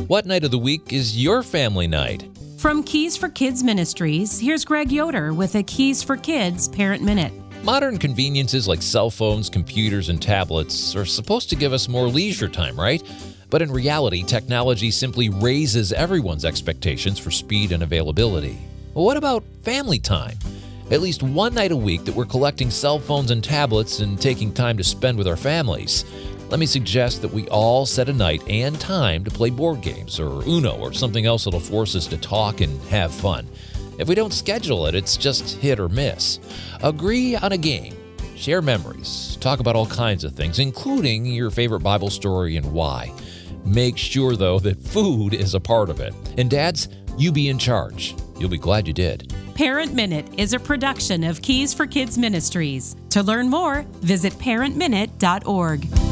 What night of the week is your family night? From Keys for Kids Ministries, here's Greg Yoder with a Keys for Kids Parent Minute. Modern conveniences like cell phones, computers, and tablets are supposed to give us more leisure time, right? But in reality, technology simply raises everyone's expectations for speed and availability. Well, what about family time? At least one night a week that we're collecting cell phones and tablets and taking time to spend with our families. Let me suggest that we all set a night and time to play board games or Uno or something else that'll force us to talk and have fun. If we don't schedule it, it's just hit or miss. Agree on a game, share memories, talk about all kinds of things, including your favorite Bible story and why. Make sure, though, that food is a part of it. And dads, you be in charge. You'll be glad you did. Parent Minute is a production of Keys for Kids Ministries. To learn more, visit parentminute.org.